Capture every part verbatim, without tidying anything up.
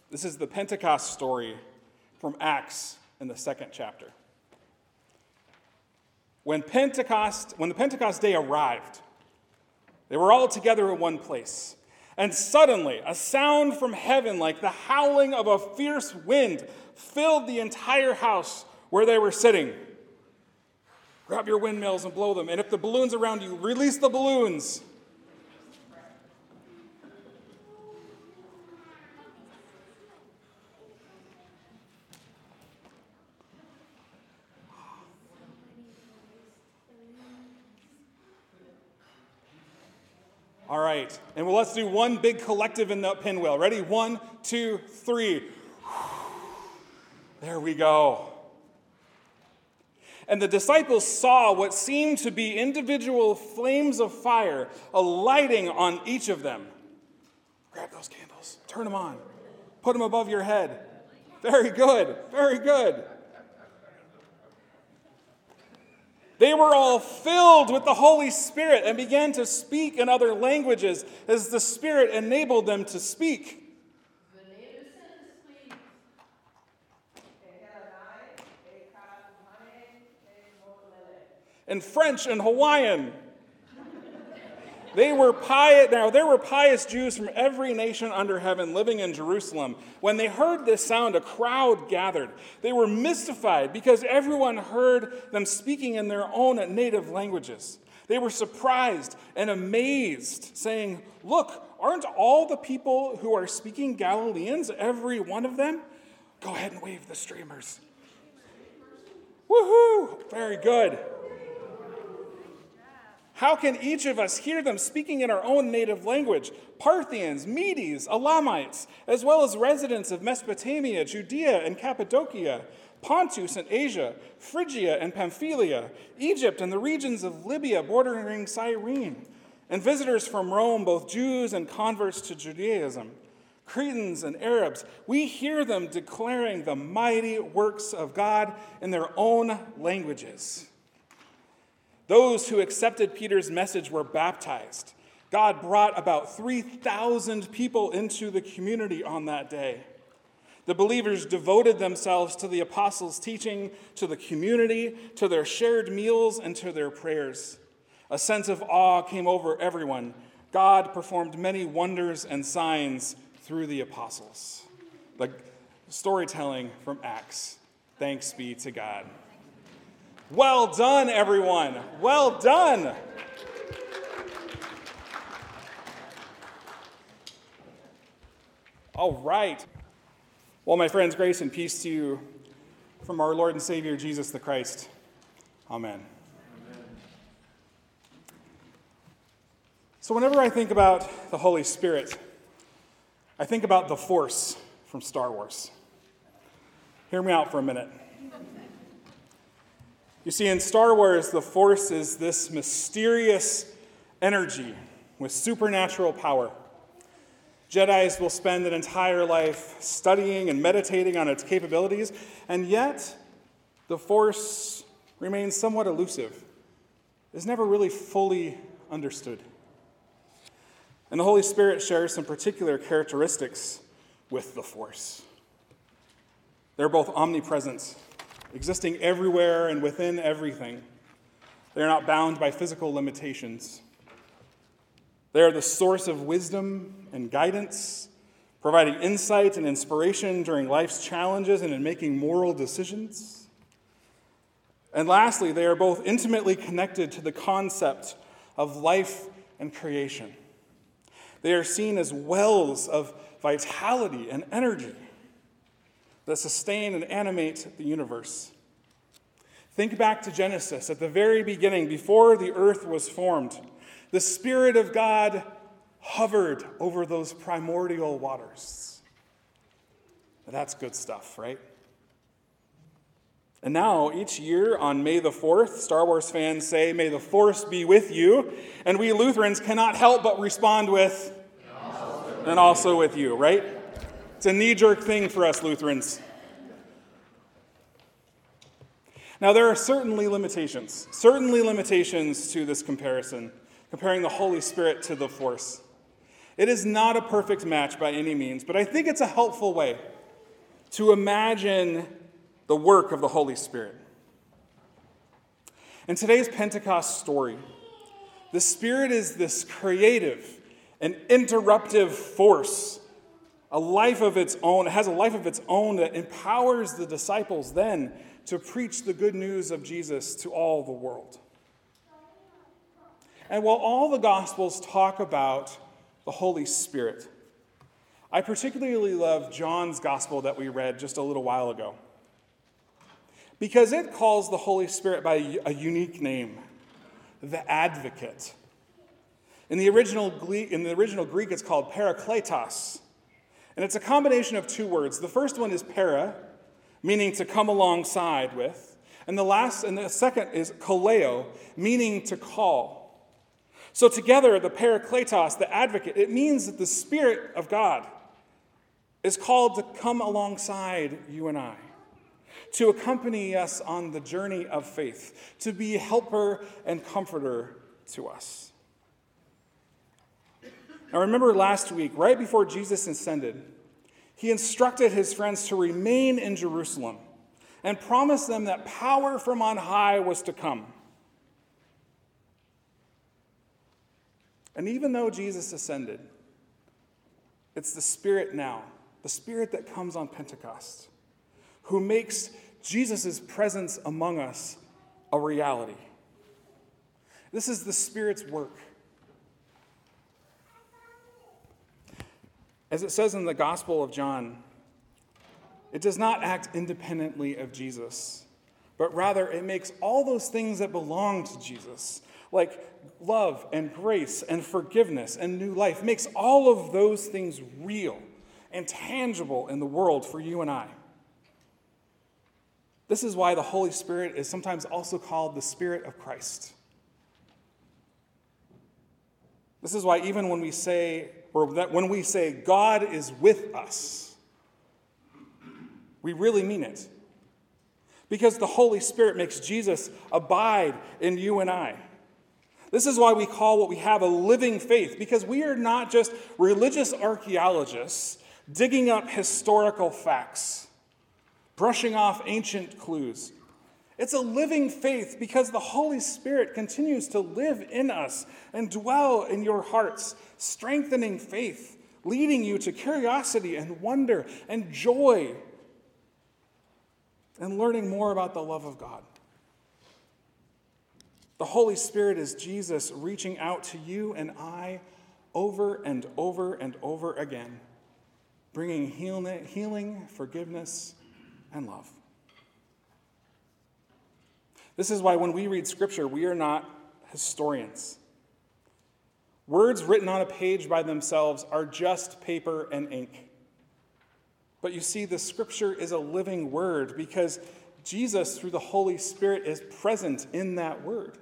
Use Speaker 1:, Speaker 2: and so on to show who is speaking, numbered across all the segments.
Speaker 1: This is the Pentecost story from Acts in the second chapter. When Pentecost, when the Pentecost day arrived, they were all together in one place. And suddenly, a sound from heaven like the howling of a fierce wind filled the entire house where they were sitting. Grab your windmills and blow them. And if the balloons around you, release the balloons. All right, and well, let's do one big collective in the pinwheel. Ready? One, two, three. There we go. And the disciples saw what seemed to be individual flames of fire alighting on each of them. Grab those candles, turn them on, put them above your head. Very good, very good. They were all filled with the Holy Spirit and began to speak in other languages as the Spirit enabled them to speak. In French and Hawaiian. They were pious, now there were pious Jews from every nation under heaven living in Jerusalem. When they heard this sound, a crowd gathered. They were mystified because everyone heard them speaking in their own native languages. They were surprised and amazed, saying, "Look, aren't all the people who are speaking Galileans, every one of them?" Go ahead and wave the streamers. Woohoo! Very good. How can each of us hear them speaking in our own native language? Parthians, Medes, Elamites, as well as residents of Mesopotamia, Judea and Cappadocia, Pontus and Asia, Phrygia and Pamphylia, Egypt and the regions of Libya bordering Cyrene, and visitors from Rome, both Jews and converts to Judaism, Cretans and Arabs. We hear them declaring the mighty works of God in their own languages. Those who accepted Peter's message were baptized. God brought about three thousand people into the community on that day. The believers devoted themselves to the apostles' teaching, to the community, to their shared meals, and to their prayers. A sense of awe came over everyone. God performed many wonders and signs through the apostles. The storytelling from Acts. Thanks be to God. Well done, everyone. Well done. All right. Well, my friends, grace and peace to you from our Lord and Savior, Jesus the Christ. Amen. Amen. So whenever I think about the Holy Spirit, I think about the Force from Star Wars. Hear me out for a minute. You see, in Star Wars, the Force is this mysterious energy with supernatural power. Jedis will spend an entire life studying and meditating on its capabilities, and yet the Force remains somewhat elusive. It's never really fully understood. And the Holy Spirit shares some particular characteristics with the Force. They're both omnipresent, existing everywhere and within everything. They are not bound by physical limitations. They are the source of wisdom and guidance, providing insight and inspiration during life's challenges and in making moral decisions. And lastly, they are both intimately connected to the concept of life and creation. They are seen as wells of vitality and energy that sustain and animate the universe. Think back to Genesis. At the very beginning, before the earth was formed, the Spirit of God hovered over those primordial waters. That's good stuff, right? And now, each year on May the fourth, Star Wars fans say, "May the Force be with you," and we Lutherans cannot help but respond with, "And also with you," right? It's a knee-jerk thing for us Lutherans. Now, there are certainly limitations, certainly limitations to this comparison, comparing the Holy Spirit to the Force. It is not a perfect match by any means, but I think it's a helpful way to imagine the work of the Holy Spirit. In today's Pentecost story, the Spirit is this creative and interruptive force, a life of its own. It has a life of its own that empowers the disciples then to preach the good news of Jesus to all the world. And while all the Gospels talk about the Holy Spirit, I particularly love John's Gospel that we read just a little while ago, because it calls the Holy Spirit by a unique name, the Advocate. In the original Greek, in the original Greek, it's called Parakletos, and it's a combination of two words. The first one is para, meaning to come alongside with, and the last and the second is kaleo, meaning to call. So together, the Parakletos, the Advocate, it means that the Spirit of God is called to come alongside you and I, to accompany us on the journey of faith, to be a helper and comforter to us. Now remember last week, right before Jesus ascended, he instructed his friends to remain in Jerusalem and promised them that power from on high was to come. And even though Jesus ascended, it's the Spirit now, the Spirit that comes on Pentecost, who makes Jesus' presence among us a reality. This is the Spirit's work. As it says in the Gospel of John, it does not act independently of Jesus, but rather it makes all those things that belong to Jesus, like love and grace and forgiveness and new life, makes all of those things real and tangible in the world for you and I. This is why the Holy Spirit is sometimes also called the Spirit of Christ. This is why even when we say, or that when we say God is with us, we really mean it. Because the Holy Spirit makes Jesus abide in you and I. This is why we call what we have a living faith, because we are not just religious archaeologists digging up historical facts, brushing off ancient clues. It's a living faith because the Holy Spirit continues to live in us and dwell in your hearts, strengthening faith, leading you to curiosity and wonder and joy, and learning more about the love of God. The Holy Spirit is Jesus reaching out to you and I over and over and over again, bringing healing, forgiveness, and love. This is why when we read Scripture, we are not historians. Words written on a page by themselves are just paper and ink. But you see, the Scripture is a living word because Jesus, through the Holy Spirit, is present in that word.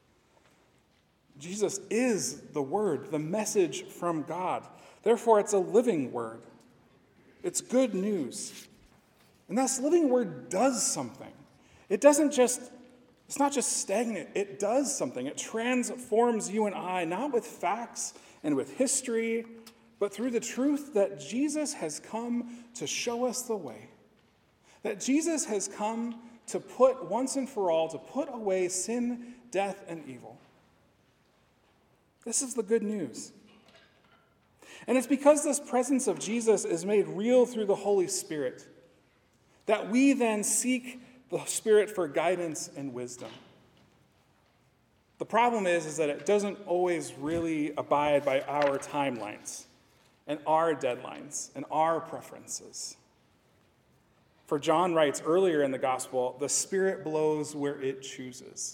Speaker 1: Jesus is the Word, the message from God. Therefore, it's a living word. It's good news. And this living word does something. It doesn't just, it's not just stagnant. It does something. It transforms you and I, not with facts and with history, but through the truth that Jesus has come to show us the way. That Jesus has come to put once and for all, to put away sin, death, and evil. This is the good news. And it's because this presence of Jesus is made real through the Holy Spirit that we then seek the Spirit for guidance and wisdom. The problem is, is that it doesn't always really abide by our timelines and our deadlines and our preferences. For John writes earlier in the gospel, the Spirit blows where it chooses.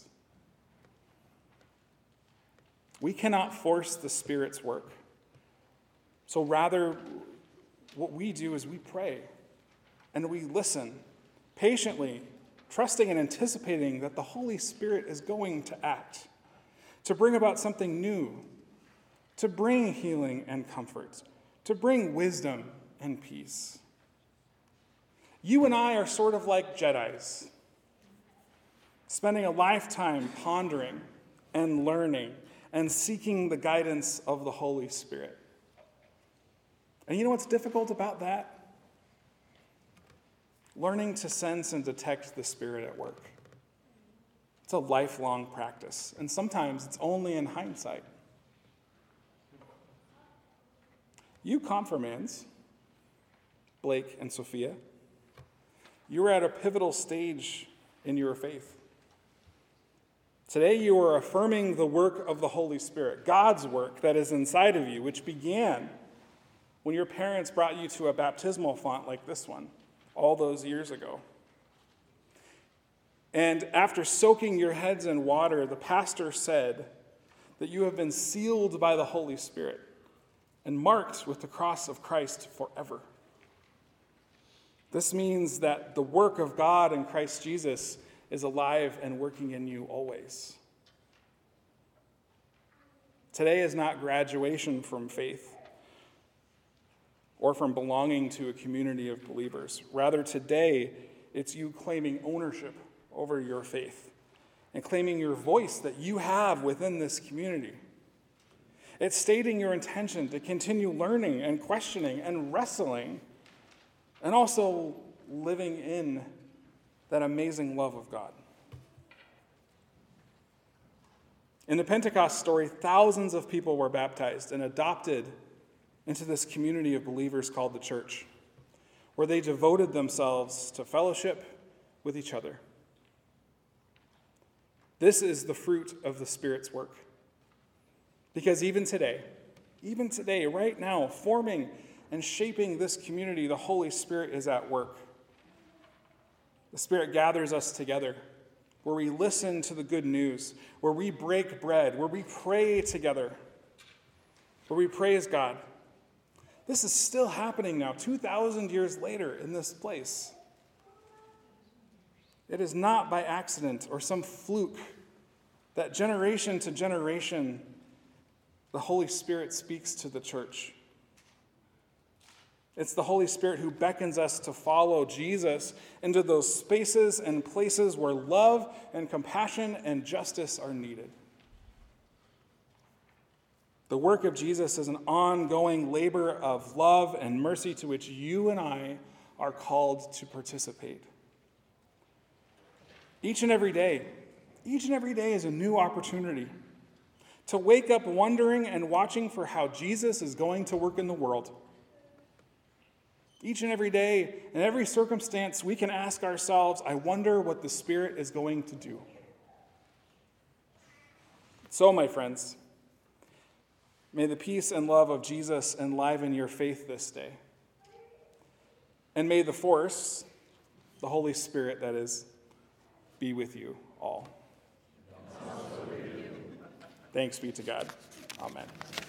Speaker 1: We cannot force the Spirit's work. So rather, what we do is we pray and we listen patiently, trusting and anticipating that the Holy Spirit is going to act, to bring about something new, to bring healing and comfort, to bring wisdom and peace. You and I are sort of like Jedis, spending a lifetime pondering and learning and seeking the guidance of the Holy Spirit. And you know what's difficult about that? Learning to sense and detect the Spirit at work. It's a lifelong practice, and sometimes it's only in hindsight. You confirmands, Blake and Sophia, you are at a pivotal stage in your faith. Today you are affirming the work of the Holy Spirit, God's work that is inside of you, which began when your parents brought you to a baptismal font like this one all those years ago. And after soaking your heads in water, the pastor said that you have been sealed by the Holy Spirit and marked with the cross of Christ forever. This means that the work of God in Christ Jesus is alive and working in you always. Today is not graduation from faith or from belonging to a community of believers. Rather, today, it's you claiming ownership over your faith and claiming your voice that you have within this community. It's stating your intention to continue learning and questioning and wrestling and also living in that amazing love of God. In the Pentecost story, thousands of people were baptized and adopted into this community of believers called the church, where they devoted themselves to fellowship with each other. This is the fruit of the Spirit's work. Because even today, even today, right now, forming and shaping this community, the Holy Spirit is at work. The Spirit gathers us together, where we listen to the good news, where we break bread, where we pray together, where we praise God. This is still happening now, two thousand years later in this place. It is not by accident or some fluke that generation to generation, the Holy Spirit speaks to the church. It's the Holy Spirit who beckons us to follow Jesus into those spaces and places where love and compassion and justice are needed. The work of Jesus is an ongoing labor of love and mercy to which you and I are called to participate. Each and every day, each and every day is a new opportunity to wake up wondering and watching for how Jesus is going to work in the world. Each and every day, in every circumstance, we can ask ourselves, I wonder what the Spirit is going to do. So, my friends, may the peace and love of Jesus enliven your faith this day. And may the force, the Holy Spirit, that is, be with you all. Thanks be to God. Amen.